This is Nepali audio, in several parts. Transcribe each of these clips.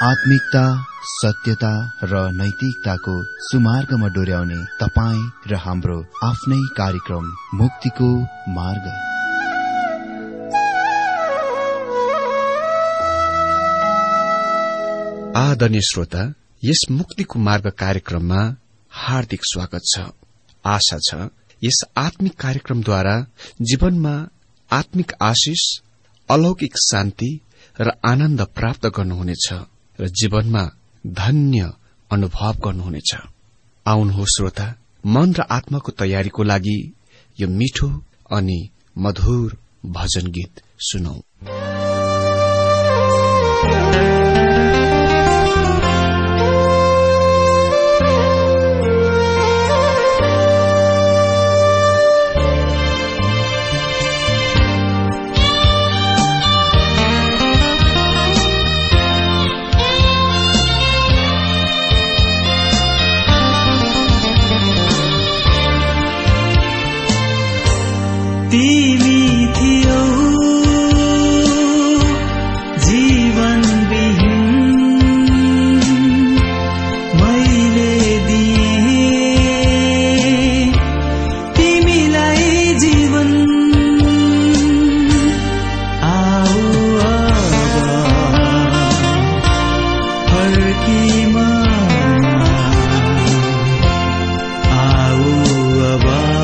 आत्मिकता, सत्यता र नैतिकताको सुमार्गमा डोर्याउने तपाईँ र हाम्रो आफ्नै कार्यक्रम मुक्तिको मार्ग। आदरणीय श्रोता, यस मुक्तिको मार्ग कार्यक्रममा हार्दिक स्वागत छ। आशा छ यस आत्मिक कार्यक्रमद्वारा जीवनमा आत्मिक आशिष, अलौकिक शान्ति र आनन्द प्राप्त गर्नुहुनेछ र जीवनमा धन्य अनुभव गर्नुहुनेछ। आउनुहोस् श्रोता, मन र आत्माको तयारीको लागि यो मिठो अनि मधुर भजन गीत सुनौ। तिमी थियौ जीवन विहीन, मैले दिएँ तिमीलाई जीवन। आऊ अब फर्किमा, आऊ अब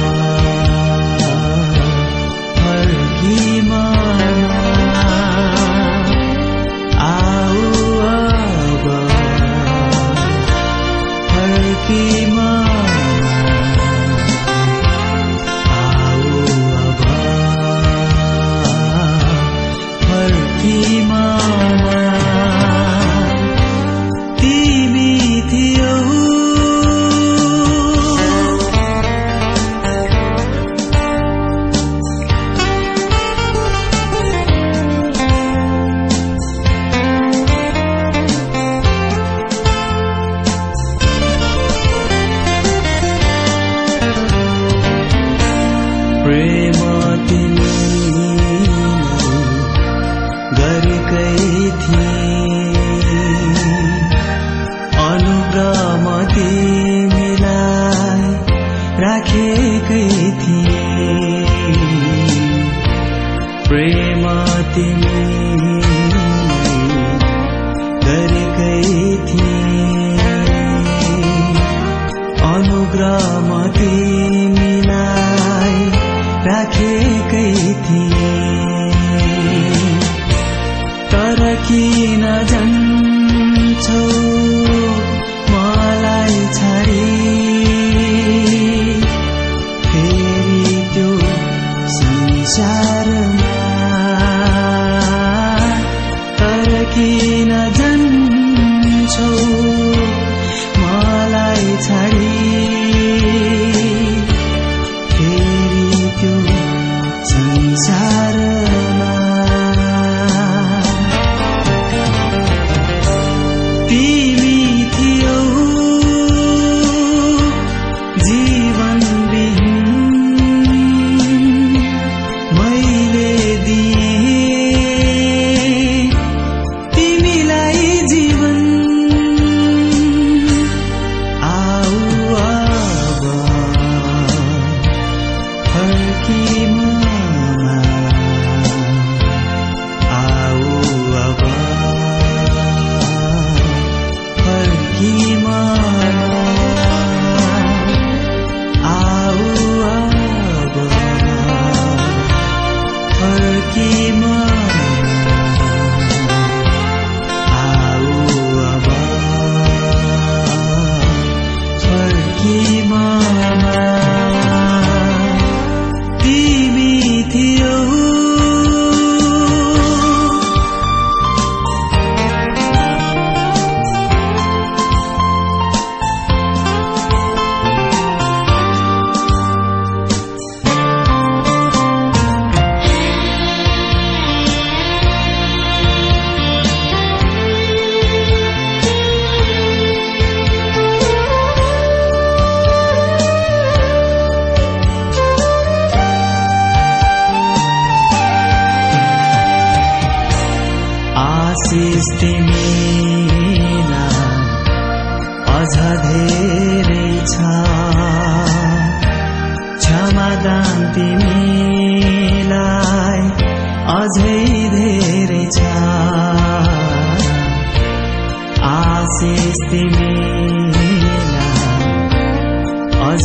किन जान्छौ मलाई छाडी, फेरि त्यो संसारमा। तर किन जान्छौ मलाई छाडी, फेरि त्यो संसार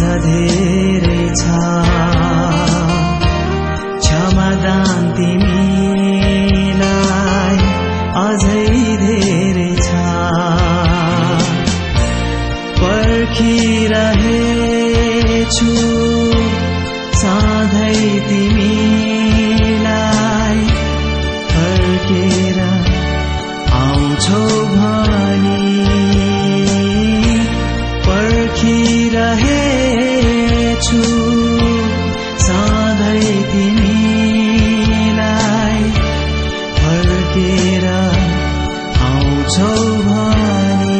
धेरै छ, क्षमादान तिमीलाई अझै धेरै छ। पर्खिरहेछु सधैँ तिमीलाई, फर्केर आउँछौ भनी। पर्खिरहेछु सधैँ तिमीलाई, फर्केर आउँछौ भनी।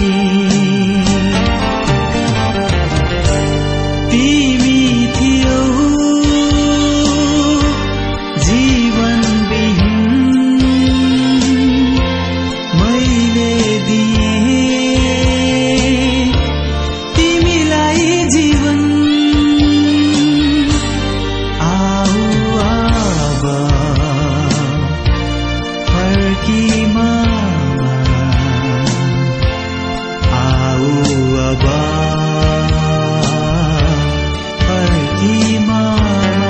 तिमी थियौ जीवनविहीन, मैले दिएँ तिमीलाई जीवन। आऊ अब फर्की मामा, आऊ अब फर्की मामा,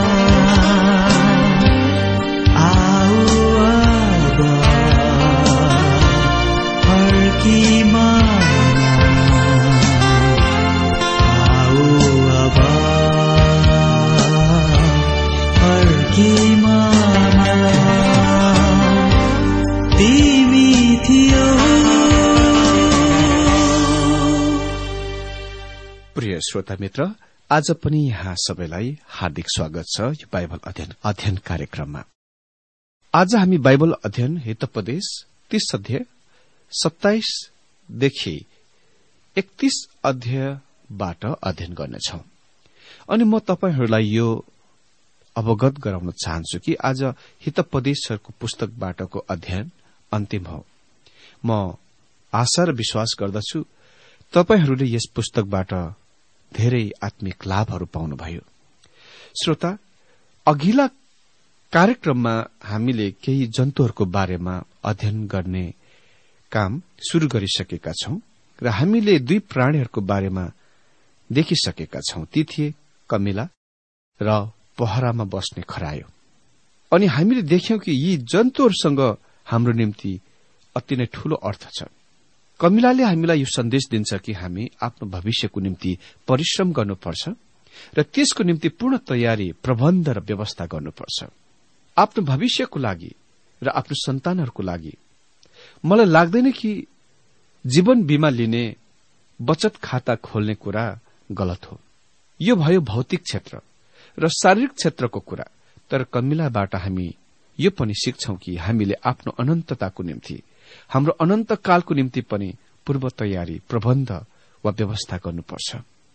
आऊ अब फर्की मामा, आऊ अब फर्की मामा। तिमी थियौ। प्रिय श्रोता मित्र, आज पनि यहाँ सबैलाई हार्दिक स्वागत छ यो बाइबल अध्ययन कार्यक्रममा। आज हामी बाइबल अध्ययन हितोपदेश 30 अध्याय 27 देखि 31 अध्यायबाट अध्ययन गर्नेछौं। अनि म तपाईहरूलाई यो अवगत गराउन चाहन्छु कि आज हितोपदेशहरूको पुस्तकबाटको अध्ययन अन्तिम हो। म आशा र विश्वास गर्दछु तपाईहरूले यस पुस्तकबाट धेरै आत्मिक लाभहरू पाउनुभयो। श्रोता, अघिल्ला कार्यक्रममा हामीले केही जन्तुहरूको बारेमा अध्ययन गर्ने काम शुरू गरिसकेका छौं र हामीले 2 प्राणीहरूको बारेमा देखिसकेका छौं। ती थिए कमिला र पहरामा बस्ने खरायो। अनि हामीले देख्यौं कि यी जन्तुहरूसँग हाम्रो निम्ति अति नै ठूलो अर्थ छ। कमिलाले हामीलाई यो सन्देश दिन्छ कि हामी आफ्नो भविष्यको निम्ति परिश्रम गर्नुपर्छ र त्यसको निम्ति पूर्ण तयारी, प्रबन्ध र व्यवस्था गर्नुपर्छ। आफ्नो भविष्यको लागि र आफ्नो सन्तानहरूको लागि मलाई लाग्दैन कि जीवन बीमा लिने, बचत खाता खोल्ने कुरा गलत हो। यो भयो भौतिक क्षेत्र र शारीरिक क्षेत्रको कुरा। तर कमिलाबाट हामी यो पनि सिक्छौं कि हामीले आफ्नो अनन्तताको निम्ति, हाम्रो अनन्तकालको निम्ति पनि पूर्व तयारी, प्रबन्ध वा व्यवस्था गर्नुपर्छ।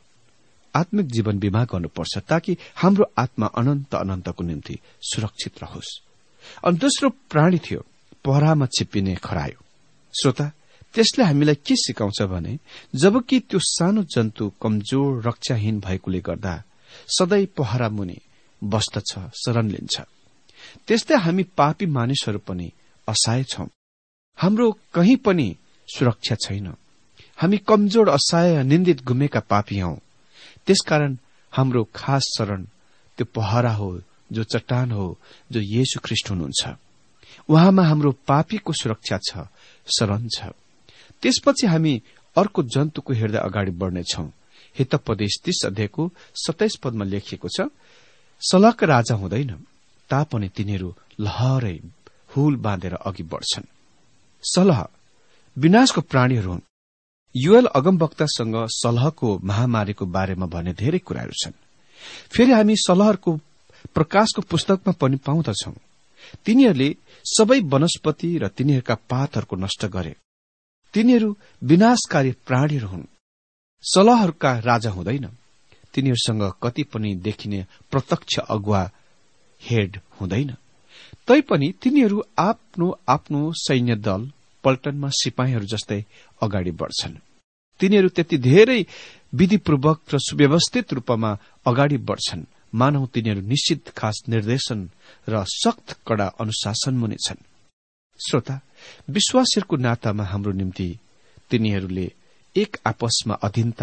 आत्मिक जीवन बीमा गर्नुपर्छ ताकि हाम्रो आत्मा अनन्तको निम्ति सुरक्षित रहोस्। अनि दोस्रो प्राणी थियो पहरामा छिप्पिने खरायो। श्रोता, त्यसले हामीलाई के सिकाउँछ भने जबकि त्यो सानो जन्तु कमजोर, रक्षाहीन भएकोले गर्दा सधैँ पहरा मुनि बस्दछ, शरण लिन्छ, त्यस्तै हामी पापी मानिसहरू पनि असहाय छौं। हाम्रो कहीँ पनि सुरक्षा छैन। हामी कमजोर, असहाय, निन्दित, गुमेका पापी हौं। त्यसकारण हाम्रो खास शरण त्यो पहरा हो, जो चट्टान हो, जो येशू ख्रीष्ट हुनुहुन्छ। उहाँमा हाम्रो पापीको सुरक्षा छ, शरण छ। त्यसपछि हामी अर्को जन्तुको हेर्दै अगाडि बढ्नेछौं। हितोपदेश 30 अध्यायको 27 पदमा लेखिएको छ, सलहका राजा हुँदैन तापनि तिनीहरू लहरै हुल बाँधेर अघि बढ्छन्। सलह विनाशको प्राणीहरू हुन्। युएल अगमवक्तासँग सलहको महामारीको बारेमा भन्ने धेरै कुराहरू छन्। फेरि हामी सलहहरूको प्रकाशको पुस्तकमा पनि पाउँदछौं। तिनीहरूले सबै वनस्पति र तिनीहरूका पातहरूको नष्ट गरे। तिनीहरू विनाशकारी प्राणीहरू हुन्। सलहहरूका राजा हुँदैन। तिनीहरूसँग कति पनि देखिने प्रत्यक्ष अगुवा हेड हुँदैन। तैपनि तिनीहरू आफ्नो सैन्य दल, पल्टनमा सिपाहीहरू जस्तै अगाडि बढ्छन्। तिनीहरू त्यति धेरै विधिपूर्वक र सुव्यवस्थित रूपमा अगाडि बढ्छन्, मानौ तिनीहरू निश्चित खास निर्देशन र सख्त कड़ा अनुशासन मुनि छन्। श्रोता, विश्वासीहरूको नातामा हाम्रो निम्ति तिनीहरूले एक आपसमा अधीनता र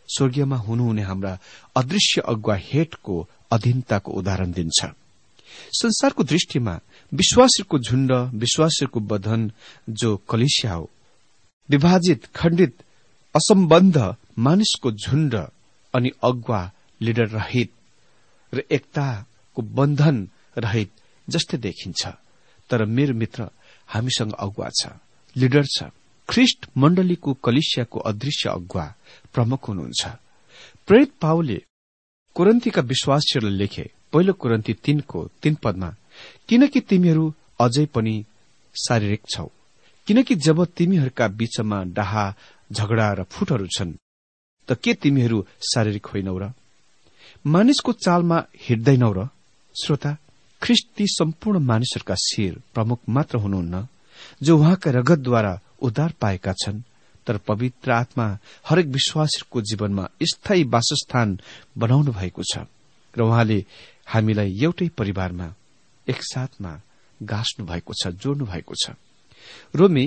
स्वर्गीयमा हुनुहुने हाम्रा अदृश्य अगुवा हेडको अधीनताको उदाहरण दिन्छ। संसारको दृष्टिमा विश्वासीको झुण्ड, विश्वासीको बधन जो कलिसिया हो, विभाजित, खण्डित, असम्बन्ध मानिसको झुण्ड अनि अगुवा लिडर रहित र एकताको बन्धन रहित जस्तै देखिन्छ। तर मेरो मित्र, हामीसँग अगुवा छ, लिडर छ। ख्रिस्ट मण्डलीको कलिसियाको अदृश्य अगुवा प्रमुख हुनुहुन्छ। प्रेरित पावलले कोरिन्थीका विश्वासीहरूलाई लेखे, पहिलो कोरिन्थी 3:3 किनकि तिमीहरू अझै पनि शारीरिक छौ, किनकि जब तिमीहरूका बीचमा डाहा, झगडा र फुटहरू छन्, त के तिमीहरू शारीरिक होइनौ र? मानिसको चालमा हिँड्दैनौ र? श्रोता, ख्रिस्ट ती सम्पूर्ण मानिसहरूका शिर प्रमुख मात्र हुनुहुन्न जो उहाँका रगतद्वारा उद्धार पाएका छन्, तर पवित्र आत्मा हरेक विश्वासीको जीवनमा स्थायी वासस्थान बनाउनु भएको छ र उहाँले हामीलाई एउटै परिवारमा एकसाथमा गाँस्नु भएको छ, जोड्नु भएको छ। रोमी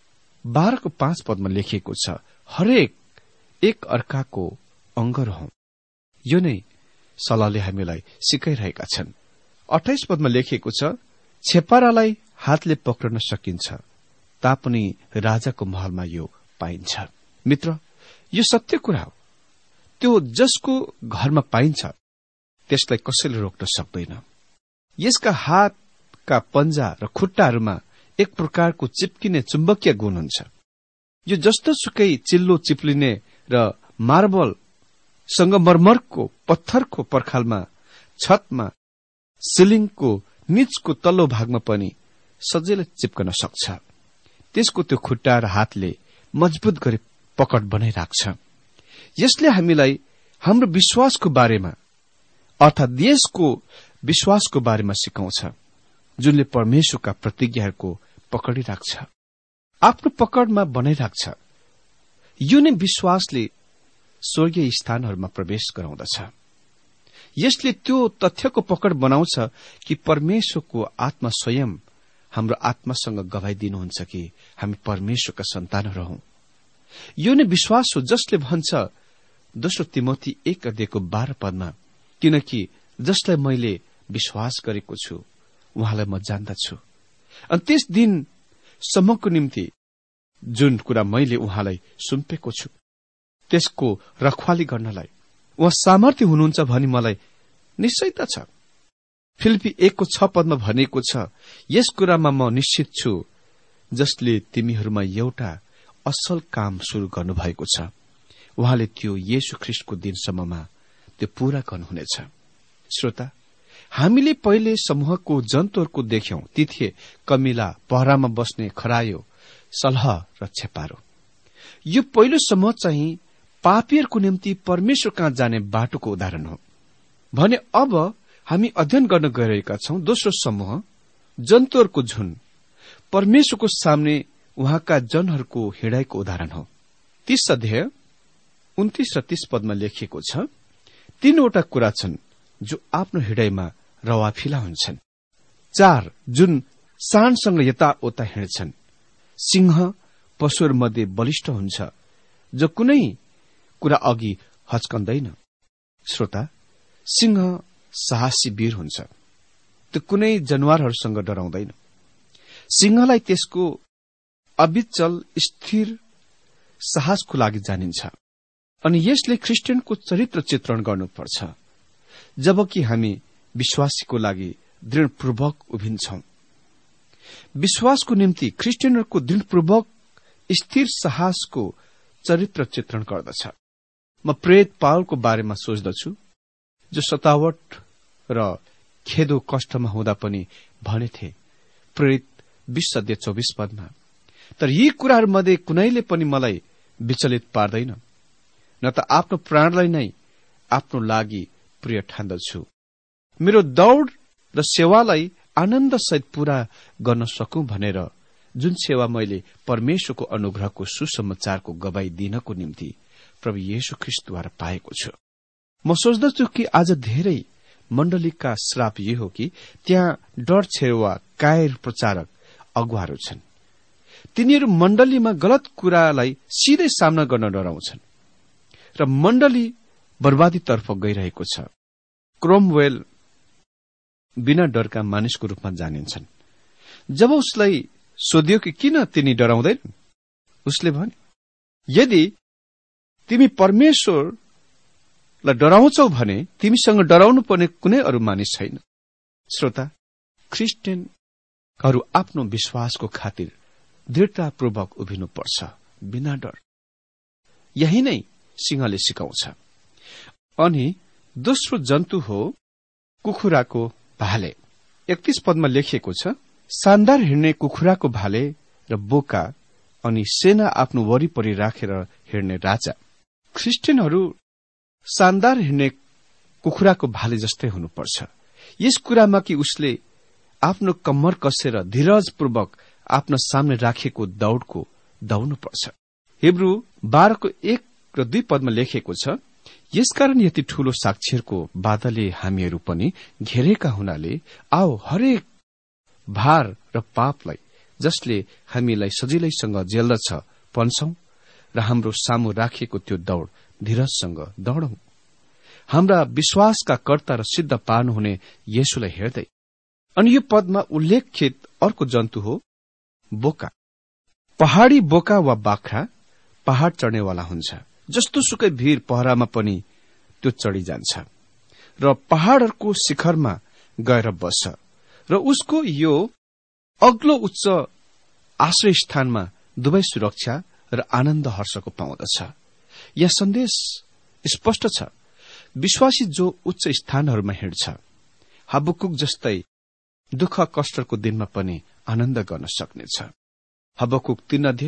12:5 लेखिएको छ, हरेक एक अर्काको अंग रहौं। यो नै सल्लाहले हामीलाई सिकाइरहेका छन्। 28 लेखिएको छ, छेपारालाई हातले पक्रन सकिन्छ, तापनि राजाको महलमा यो पाइन्छ। मित्र, यो सत्य कुरा हो। त्यो जसको घरमा पाइन्छ त्यसलाई कसैले रोक्न सक्दैन। यसका हातका पञ्जा र खुट्टाहरूमा एक प्रकारको चिप्किने चुम्बकीय गुण हुन्छ। यो जस्तोसुकै चिल्लो चिप्लिने र मार्बल, संगमरमरको पत्थरको पर्खालमा, छतमा, सिलिङको नीचको तल्लो भागमा पनि सजिलै चिप्कन सक्छ। त्यसको त्यो खुट्टा र हातले मजबुत गरी पकड बनाइराख्छ। यसले हामीलाई हाम्रो विश्वासको बारेमा अर्थात देशको विश्वासको बारेमा सिकाउँछ, जुनले परमेश्वरका प्रतिज्ञाहरूको पकडिराख्छ, आफ्नो पकडमा बनाइराख्छ। यो नै विश्वासले स्वर्गीय स्थानहरूमा प्रवेश गराउँदछ। यसले त्यो तथ्यको पकड बनाउँछ कि परमेश्वरको आत्मा स्वयं हाम्रो आत्मासँग गवाई दिनुहुन्छ कि हामी परमेश्वरका सन्तानहरू हौं। यो नै विश्वास हो जसले भन्छ 2 तिमोथी 1:12 किनकि जसलाई मैले विश्वास गरेको छु उहाँलाई म जान्दछु, अनि त्यस दिनसम्मको निम्ति जुन कुरा मैले उहाँलाई सुम्पेको छु त्यसको रखवाली गर्नलाई उहाँ सामर्थ्य हुनुहुन्छ भनी मलाई निश्चयता छ। फिलिपी 1:6 भनेको छ, यस कुरामा म निश्चित छु जसले तिमीहरूमा एउटा असल काम शुरू गर्नुभएको छ, उहाँले त्यो येशू ख्रिस्टको दिनसम्ममा त्यो पूरा गर्नुहुनेछ। श्रोता, हामीले पहिले समूहको जन्तुहरूको देख्यौं। ती थिए कमिला, पहरामा बस्ने खरायो, सलह र छेपारो। यो पहिलो समूह चाहिँ पापीहरूको निम्ति परमेश्वर कहाँ जाने बाटोको उदाहरण हो भने अब हामी अध्ययन गर्न गइरहेका छौं दोस्रो समूह, जन्तुहरूको झुण्ड, परमेश्वरको सामने उहाँका जनहरूको हिँडाइको उदाहरण हो। 30 अध्याय 29 र 30 लेखिएको छ, 3वटा कुरा छन् जो आफ्नो हिँडाइमा रवाफिला हुन्छन्। 4 जुन सानसँग यताउता हिँड्छन्। सिंह पशुहरूमध्ये बलिष्ठ हुन्छ जो कुनै कुरा अघि हच्कन्दैन। श्रोता, सिंह साहसी वीर हुन्छ, त्यो कुनै जनावरहरूसँग डराउँदैन। सिंहलाई त्यसको अविचल स्थिर साहसको लागि जानिन्छ अनि यसले क्रिस्चियनको चरित्र चित्रण गर्नुपर्छ। जबकि हामी विश्वासीको लागि दृढपूर्वक उभिन्छौं। विश्वासको निम्ति क्रिस्चियनहरूको दृढपूर्वक स्थिर साहसको चरित्र चित्रण गर्दछ। म प्रेरित पावलको बारेमा सोच्दछु जो सतावट र खेदो कष्टमा हुँदा पनि भनेथे, प्रेरित 20:24 तर यी कुराहरूमध्ये कुनैले पनि मलाई विचलित पार्दैन, न त आफ्नो प्राणलाई नै आफ्नो लागि प्रिय ठान्दछु, मेरो दौड़ र सेवालाई आनन्दसहित पूरा गर्न सकूं भनेर, जुन सेवा मैले परमेश्वरको अनुग्रहको सुसमाचारको गवाई दिनको निम्ति प्रभु येशू ख्रिस्टद्वारा पाएको छु। म सोच्दछु कि आज धेरै मण्डलीका श्राप यो हो कि त्यहाँ डर छेवा कायर प्रचारक अगुवाहरू छन्। तिनीहरू मण्डलीमा गलत कुरालाई सिधै सामना गर्न डराउँछन् र मण्डली बर्बादीतर्फ गइरहेको छ। क्रोमवेल बिना डरका मानिसको रूपमा जानिन्छन्। जब उसलाई सोधियो कि किन तिनी डराउँदैन, उसले भने, यदि तिमी परमेश्वरलाई डराउँछौ भने तिमीसँग डराउनु पर्ने कुनै अरू मानिस छैन। श्रोता, क्रिस्चियनहरू आफ्नो विश्वासको खातिर दृढतापूर्वक उभिनुपर्छ, बिना डर। यही नै सिंहले सिकाउँछ। अनि दोस्रो जन्तु हो कुखुराको भाले। 31 पदमा लेखिएको छ, शानदार हिँड्ने कुखुराको भाले र बोका अनि सेना आफ्नो वरिपरि राखेर हिँड्ने राजा। क्रिस्चियनहरू शानदार हिँड्ने कुखुराको भाले जस्तै हुनुपर्छ। यस कुरामा कि उसले आफ्नो कम्मर कसेर धीरजपूर्वक आफ्नो सामने राखेको दौड़को दौड्नुपर्छ। हिब्रू 12:1 र 2 पदमा लेखिएको छ, यसकारण यति ठूलो साक्षीहरूको बादलले हामीहरू पनि घेरेका हुनाले आओ हरेक भार र पापलाई जसले हामीलाई सजिलैसँग जेल्दछ पन्छौं र हाम्रो सामु राखिएको त्यो दौड़ धीरजसँग दौडौं, हाम्रा विश्वासका कर्ता र सिद्ध पार्नुहुने येशूलाई हेर्दै। अनि यो पदमा उल्लेखित अर्को जन्तु हो बोका। पहाड़ी बोका वा बाख्रा पहाड़ चढ्नेवाला हुन्छ। जस्तो सुकै भीर पहरामा पनि त्यो चढिजान्छ र पहाड़हरूको शिखरमा गएर बस्छ र उसको यो अग्लो उच्च आश्रय स्थानमा दुवै सुरक्षा र आनन्द हर्षको पाउँदछ। यहाँ सन्देश स्पष्ट छ, विश्वासी जो उच्च स्थानहरूमा हिँड्छ, हबकुक जस्तै दुःख कष्टको दिनमा पनि आनन्द गर्न सक्नेछ। हबकुक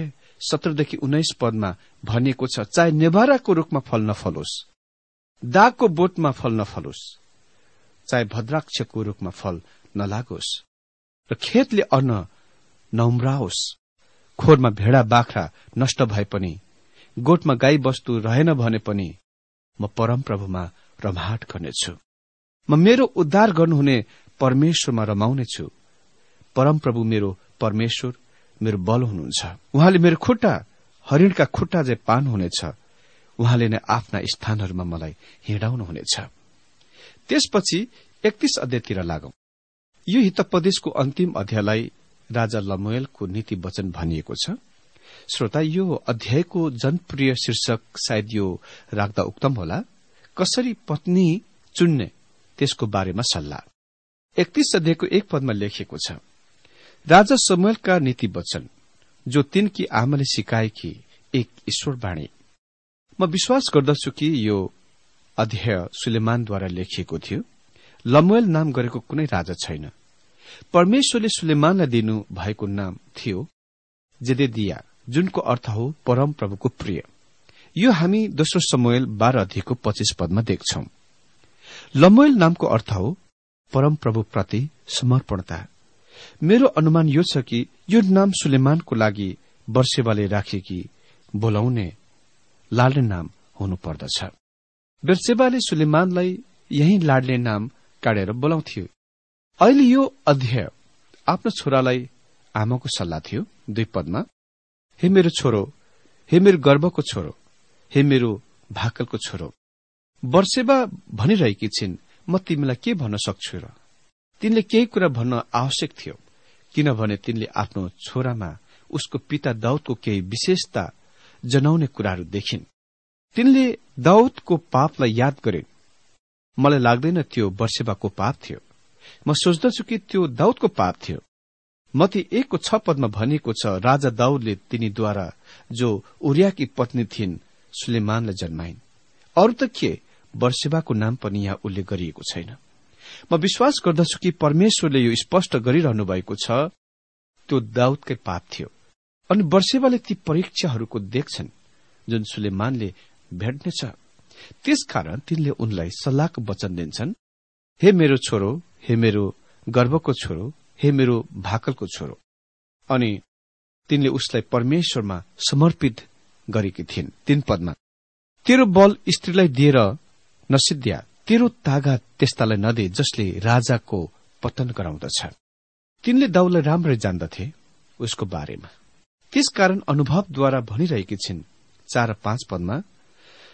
3:17-19 पदमा भनिएको छ, चाहे नेभाराको रूखमा फल नफलोस्, दागको बोटमा फल नफलोस्, चाहे भद्राक्षको रूखमा फल नलागोस् र खेतले अन्न नउम्राओस्, खोरमा भेडा बाख्रा नष्ट भए पनि, गोठमा गाई वस्तु रहेन भने पनि, म परमप्रभुमा रमाहट गर्नेछु। म मेरो उद्धार गर्नुहुने परमेश्वरमा रमाउनेछु। परमप्रभु मेरो परमेश्वर, मेरो बल हुनुहुन्छ। उहाँले मेरो खुट्टा हरिणका खुट्टा चाहिँ पार्नुहुनेछ। उहाँले नै आफ्ना स्थानहरूमा मलाई हिँडाउनुहुनेछ। त्यसपछि 31 अध्यायतिर लागौं। यो हितोपदेशको अन्तिम अध्यायलाई राजा लमुएलको नीति वचन भनिएको छ। श्रोता, यो अध्यायको जनप्रिय शीर्षक सायद यो राख्दा उक्तम होला, कसरी पत्नी चुन्ने त्यसको बारेमा सल्लाह। 31 अध्यायको 1 पदमा लेखिएको छ, राजा शमूएलका नीति वचन जो तिनकी आमाले सिकाएकी एक ईश्वरवाणी। म विश्वास गर्दछु कि यो अध्याय सुलेमानद्वारा लेखिएको थियो। लमुएल नाम गरेको कुनै राजा छैन। परमेश्वरले सुलेमानलाई दिनु भएको नाम थियो जेदेदिया, जुनको अर्थ हो परम प्रभुको प्रिय। यो हामी दोस्रो शमूएल 12:25 पदमा देख्छौं। लमुएल नामको अर्थ हो परम प्रभु प्रति समर्पणता। मेरो अनुमान यो छ कि यो नाम सुलेमानको लागि बर्सेबाले राखेकी बोलाउने लाडले नाम हुनुपर्दछ। बर्सेबाले सुलेमानलाई यही लाडले नाम काटेर बोलाउँथ्यो। अहिले यो अध्याय आफ्नो छोरालाई आमाको सल्लाह थियो। 2 पदमा, हे मेरो छोरो, हे मेरो गर्वको छोरो, हे मेरो भाकलको छोरो। बर्सेबा भनिरहेकी छिन्, म तिमीलाई के भन्न सक्छु र? तिनले केही कुरा भन्न आवश्यक थियो, किनभने तिनले आफ्नो छोरामा उसको पिता दाउदको केही विशेषता जनाउने कुराहरू देखिन्। तिनले दाउदको पापलाई याद गरिन्। मलाई लाग्दैन त्यो बर्सेबाको पाप थियो। म सोच्दछु कि त्यो दाउदको पाप थियो। मत्ती 1:6 पदमा भनिएको छ, राजा दाउदले तिनीद्वारा जो उरियाकी पत्नी थिइन् सुलेमानलाई जन्माइन्। अरू त के, बर्सेबाको नाम पनि यहाँ उल्लेख गरिएको छैन। म विश्वास गर्दछु कि परमेश्वरले यो स्पष्ट गरिरहनु भएको छ, त्यो दाउदकै पाप थियो। अनि बर्सेबाले ती परीक्षाहरूको देख्छन् जुन सुलेमानले भेट्नेछ। त्यसकारण तिनले उनलाई सल्लाहको वचन दिन्छन्, हे मेरो छोरो, हे मेरो गर्वको छोरो, हे मेरो भाकलको छोरो। अनि तिनले उसलाई परमेश्वरमा समर्पित गरेकी थिइन्। 3 पदमा, तेरो बल स्त्रीलाई दिएर नसिद्ध्या, तेरो तागत त्यस्तालाई नदे जसले राजाको पतन गराउँदछ। तिनले दाउदलाई राम्ररी जान्दथे उसको बारेमा, त्यसकारण अनुभवद्वारा भनिरहेकी छिन्। 4 र 5 पदमा,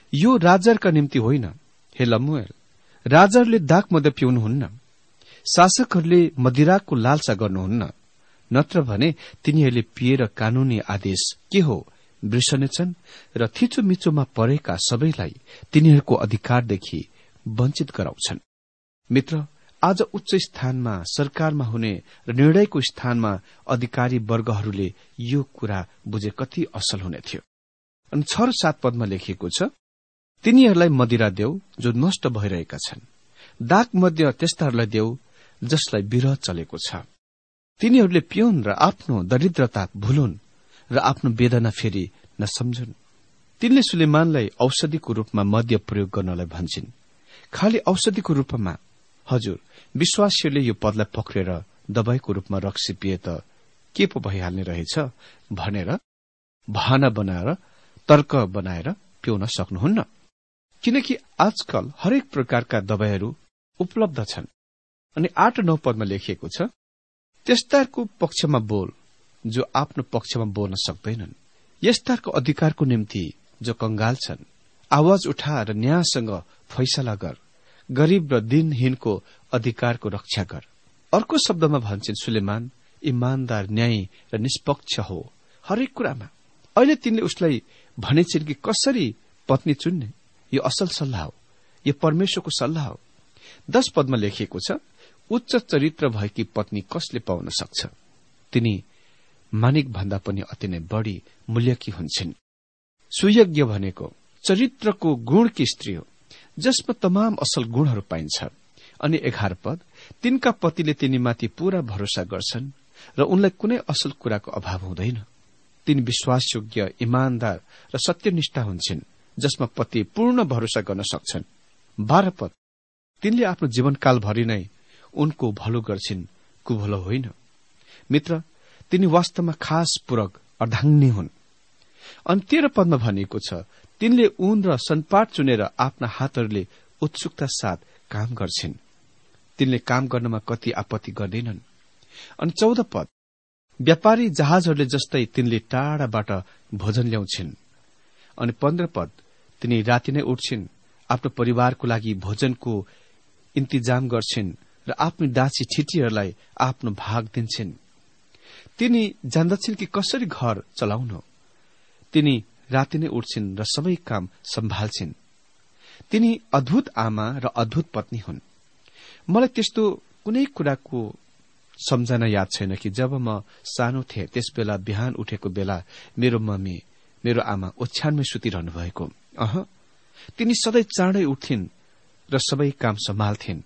यो राजाका निम्ति होइन। हे लमुएल, राजाहरूले दागमद पिउनुहुन्न, शासकहरूले मदिराको लालसा गर्नुहुन्न, नत्र भने तिनीहरूले पिएर कानूनी आदेश के हो बिर्सनेछन् र थिचोमिचोमा परेका सबैलाई तिनीहरूको अधिकारदेखि वञ्चित गराउँछन्। मित्र, आज उच्च स्थानमा, सरकारमा हुने र निर्णयको स्थानमा अधिकारी वर्गहरूले यो कुरा बुझे कति असल हुने थियो। अनि 6 र 7 पदमा लेखिएको छ, तिनीहरूलाई मदिरा देऊ जो नष्ट भइरहेका छन्, दाग मध्य त्यस्ताहरूलाई देऊ जसलाई विरह चलेको छ। तिनीहरूले पिउन् र आफ्नो दरिद्रता भुलुन् र आफ्नो वेदना फेरि नसम्झुन्। तिनले सुलेमानलाई औषधिको रूपमा मद्य प्रयोग गर्नलाई भन्छन्। खाली औषधिको रूपमा? हजुर, विश्वासीहरूले यो पदलाई पक्रेर दबाईको रूपमा रक्सी पिए त के पो भइहाल्ने रहेछ भनेर बहाना बनाएर, तर्क बनाएर पिउन सक्नुहुन्न, किनकि आजकल हरेक प्रकारका दबाईहरू उपलब्ध छन्। अनि 8 र 9 पदमा लेखिएको छ, त्यस्ताहरूको पक्षमा बोल जो आफ्नो पक्षमा बोल्न सक्दैनन्, यस्ताहरूको अधिकारको निम्ति जो कंगाल छन्। आवाज उठाएर न्यायसँग फैसला गर, गरीब र दिनहीनको अधिकारको रक्षा गर। अर्को शब्दमा भन्छन्, सुलेमान इमानदार, न्यायी र निष्पक्ष हो हरेक कुरामा। अहिले तिनले उसलाई भनेछन् कि कसरी पत्नी चुन्ने। यो असल सल्लाह हो, यो परमेश्वरको सल्लाह हो। 10 पदमा लेखिएको छ, उच्च चरित्र भएकी पत्नी कसले पाउन सक्छ? तिनी मानिक भन्दा पनि अति नै बढ़ी मूल्यकी हुन्छन्। सुयोग्य भनेको चरित्रको गुणकी स्त्री हो, जसमा तमाम असल गुणहरू पाइन्छ। अनि 11 पद, तिनका पतिले तिनीमाथि पूरा भरोसा गर्छन् र उनलाई कुनै असल कुराको अभाव हुँदैन। तिनी विश्वासयोग्य, इमानदार र सत्यनिष्ठा हुन्छन्, जसमा पति पूर्ण भरोसा गर्न सक्छन्। 12 पद, तिनले आफ्नो जीवनकालभरि नै उनको भलो गर्छिन्, कुभलो होइन। मित्र, तिनी वास्तवमा खास पूरक अर्धाङ्गिनी हुन्। अनि 13 पदमा भनिएको छ, तिनले ऊन र सनपाट चुनेर आफ्ना हातहरूले उत्सुकता साथ काम गर्छिन्। तिनले काम गर्नमा कति आपत्ति गर्दैनन्। अनि 14 पद, व्यापारी जहाजहरूले जस्तै तिनले टाढाबाट भोजन ल्याउँछिन्। अनि 15 पद, तिनी राति नै उठ्छिन्, आफ्नो परिवारको लागि भोजनको इन्तजाम गर्छिन् र आफ्नो दासी ठिटीहरूलाई आफ्नो भाग दिन्छन्। तिनी जान्दछिन् कि कसरी घर चलाउनु। तिनी राति नै उठ्छिन् र सबै काम सम्हाल्छिन्। तिनी अद्भुत आमा र अद्भुत पत्नी हुन्। मलाई त्यस्तो कुनै कुराको सम्झना याद छैन कि जब म सानो थिएँ त्यसबेला बिहान उठेको बेला मेरो मम्मी, मेरो आमा ओछ्यानमै सुतिरहनु भएको। तिनी सधैँ चाँडै उठ्थिन् र सबै काम सम्हाल्थिन्।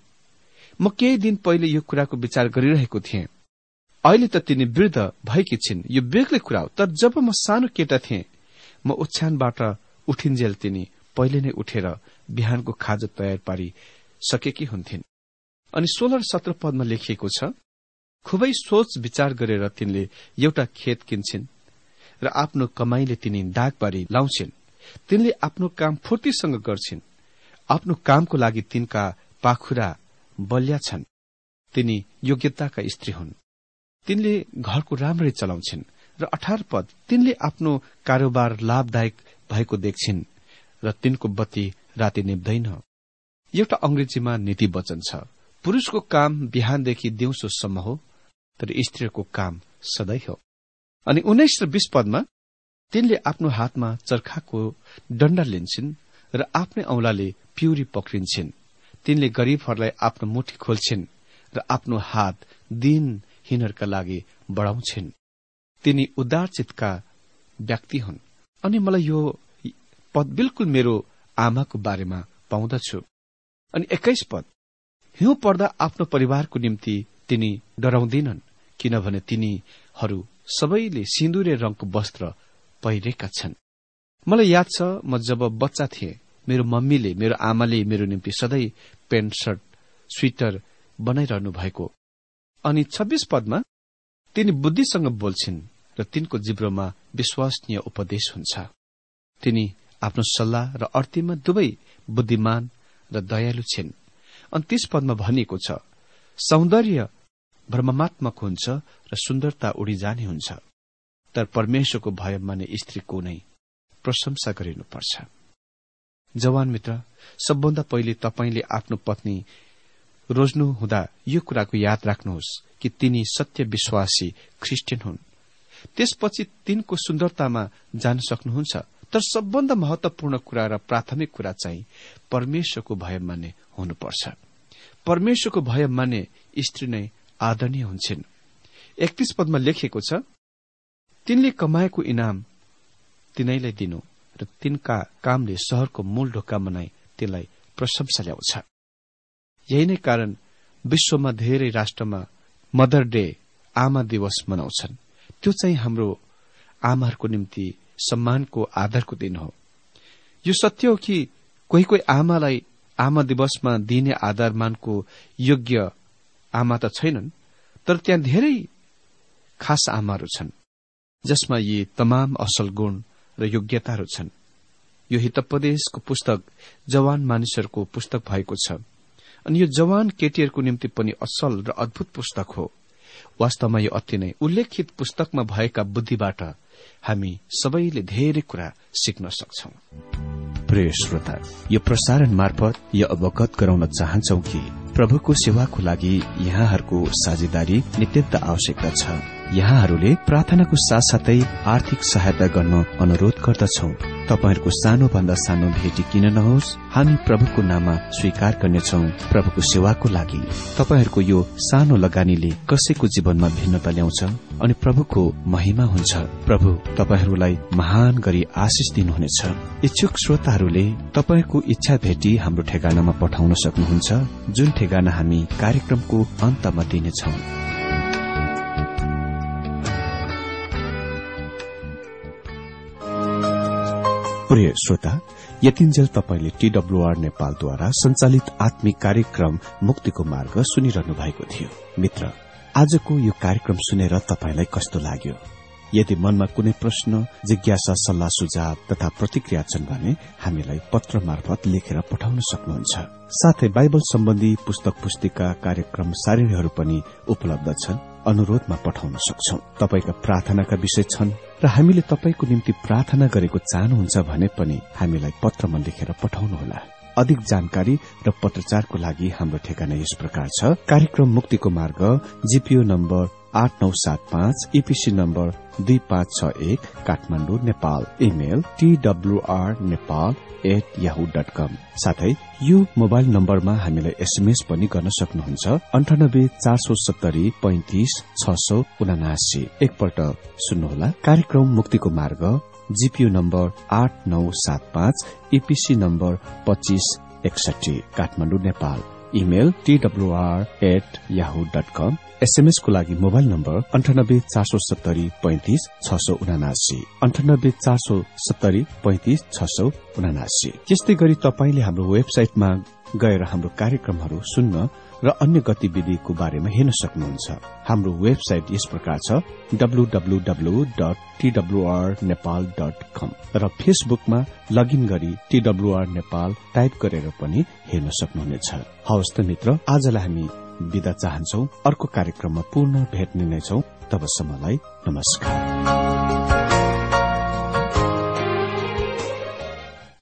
म केही दिन पहिले यो कुराको विचार गरिरहेको थिएँ। अहिले त तिनी वृद्ध भएकी छिन्, यो बेग्लै कुरा हो। तर जब म सानो केटा थिएँ, म ओछ्यानबाट उठिन्जेल तिनी पहिले नै उठेर बिहानको खाजा तयार पारी सकेकी हुन्थिन्। अनि 16 र 17 पदमा लेखिएको छ, खुबै सोच विचार गरेर तिनले एउटा खेत किन्छन् र आफ्नो कमाईले तिनी दागबारी लाउँछिन्। तिनले आफ्नो काम फुर्तीसँग गर्छिन्। आफ्नो कामको लागि तिनका पाखुरा बलिया छन्। तिनी योग्यताका स्त्री हुन्। तिनले घरको राम्ररी चलाउँछिन्। र 18 पद, तिनले आफ्नो कारोबार लाभदायक भएको देख्छिन् र तिनको बत्ती राति निप्दैन। एउटा अंग्रेजीमा नीति वचन छ, पुरुषको काम बिहानदेखि दिउँसोसम्म हो, तर स्त्रीको काम सधैँ हो। अनि 19 र 20 पदमा, तिनले आफ्नो हातमा चर्खाको डण्डा लिन्छन् र आफ्नै औंलाले पिउरी पक्रिन्छन्। तिनले गरीबहरूलाई आफ्नो मुठी खोल्छिन् र आफ्नो हात दिनहीनहरूका लागि बढाउँछिन्। तिनी उदारचितका व्यक्ति हुन्। अनि मलाई यो पद बिल्कुल मेरो आमाको बारेमा पाउँदछु। अनि 21 पद, हिउँ पर्दा आफ्नो परिवारको निम्ति तिनी डराउँदिनन्, किनभने तिनीहरू सबैले सिन्दुरे रङको वस्त्र पहिरेका छन्। मलाई याद छ, म जब बच्चा थिएँ, मेरो मम्मीले, मेरो आमाले मेरो निम्ति सधैँ पेन्ट सर्ट, स्वेटर बनाइरहनु भएको। अनि 26 पदमा, तिनी बुद्धिसँग बोल्छिन् र तिनको जिब्रोमा विश्वसनीय उपदेश हुन्छ। तिनी आफ्नो सल्लाह र अर्तीमा दुवै बुद्धिमान र दयालु छिन्। अनि 30 पदमा भनिएको छ, सौन्दर्य भ्रमात्मक हुन्छ र सुन्दरता उडिजाने हुन्छ, तर परमेश्वरको भय मान्ने स्त्रीको नै प्रशंसा गरिनुपर्छ। जवान मित्र, सबभन्दा पहिले तपाईले आफ्नो पत्नी रोज्नु हुँदा यो कुराको याद राख्नुहोस् कि तिनी सत्य विश्वासी क्रिस्चियन हुन्। त्यसपछि तिनको सुन्दरतामा जान सक्नुहुन्छ। तर सबभन्दा महत्वपूर्ण कुरा र प्राथमिक कुरा चाहिँ परमेश्वरको भय मान्ने हुनुपर्छ। परमेश्वरको भय मान्ने स्त्री नै आदरणीय हुन्छन्। 31 पदमा लेखिएको छ, तिनले कमाएको इनाम तिनैलाई दिनु र तिनका कामले शहरको मूल ढोकामा नै तिनलाई प्रशंसा ल्याउँछ। यही नै कारण विश्वमा धेरै राष्ट्रमा मदर डे, आमा दिवस मनाउँछन्। त्यो चाहिँ हाम्रो आमाहरूको निम्ति सम्मानको आदरको दिन हो। यो सत्य हो कि कोही कोही आमालाई आमा दिवसमा दिने आदर मानको योग्य आमा त छैनन्, तर त्यहाँ धेरै खास आमाहरू छन् जसमा यी तमाम असल गुण र योग्यताहरू छन्। यो हितोपदेशको पुस्तक जवान मानिसहरूको पुस्तक भएको छ अनि यो जवान केटीहरूको निम्ति पनि असल र अद्भुत पुस्तक हो। वास्तवमा यो अति नै उल्लेखित पुस्तकमा भएका बुद्धिबाट हामी सबैले धेरै कुरा सिक्न सक्छौं। प्रिय श्रोता, यो प्रसारण मार्फत यो अवगत गराउन चाहन्छौ कि प्रभुको सेवाको लागि यहाँहरूको साझेदारी नित्यन्त आवश्यकता छ। यहाँहरूले प्रार्थनाको साथसाथै आर्थिक सहायता गर्न अनुरोध गर्दछौ। तपाईहरूको सानो भन्दा सानो भेटी किन नहोस्, हामी प्रभुको नाममा स्वीकार गर्नेछौ। प्रभुको सेवाको लागि तपाईहरूको यो सानो लगानीले कसैको जीवनमा भिन्नता ल्याउँछ अनि प्रभुको महिमा हुन्छ। प्रभु तपाईहरूलाई महान गरी आशिष दिनुहुनेछ। इच्छुक श्रोताहरूले तपाईको इच्छा भेटी हाम्रो ठेगानामा पठाउन सक्नुहुन्छ, जुन ठेगाना हामी कार्यक्रमको अन्तमा दिनेछौं। प्रिय श्रोता, यतिन्जेल तपाईले TWR नेपालद्वारा संचालित आत्मिक कार्यक्रम मुक्तिको मार्ग सुनिरहनु भएको थियो। मित्र, आजको यो कार्यक्रम सुनेर तपाईलाई कस्तो लाग्यो? यदि मनमा कुनै प्रश्न, जिज्ञासा, सल्लाह सुझाव तथा प्रतिक्रिया छन् भने हामीलाई पत्र मार्फत लेखेर पठाउन सक्नुहुन्छ। साथै बाइबल सम्बन्धी पुस्तक पुस्तिका, कार्यक्रम सारिहरू पनि उपलब्ध छन्, अनुरोधमा पठाउन सक्छौ। तपाईका प्रार्थनाका विषय छन् र हामीले तपाईको निम्ति प्रार्थना गरेको चाहनुहुन्छ भने पनि हामीलाई पत्रमा लेखेर पठाउनुहोला। अधिक जानकारी र पत्रचारको लागि हाम्रो ठेगाना यस प्रकार छ। कार्यक्रम मुक्तिको मार्ग, GPO number 8975, EPC number 2561, Kathmandu, Nepal. Email twrnepal@yahoo.com। साथै यो मोबाइल नम्बरमा हामीलाई एसएमएस पनि गर्न सक्नुहुन्छ। 98 470 35 679। एकपल्ट सुन्नुहोला। कार्यक्रम मुक्तिको मार्ग, GPO number 8975, EPC number 2561, Kathmandu, Nepal. Email twr@yahoo.com। SMS को लागि मोबाइल नम्बर 98 470 35 679, 98 470 35 679। यस्तै गरी तपाईले हाम्रो वेबसाइटमा गएर हाम्रो कार्यक्रमहरू सुन्न र अन्य गतिविधिको बारेमा हेर्न सक्नुहुन्छ। हाम्रो वेबसाइट यस प्रकार छ, www.twrnepal.com, र फेसबुकमा लगइन गरी TWR नेपाल टाइप गरेर पनि हेर्न सक्नुहुनेछ। हवस् त मित्र, आजलाई हामी बिदा चाहन्छौ। अर्को कार्यक्रममा पुनः भेट्ने नै छौं। तबसम्मलाई नमस्कार।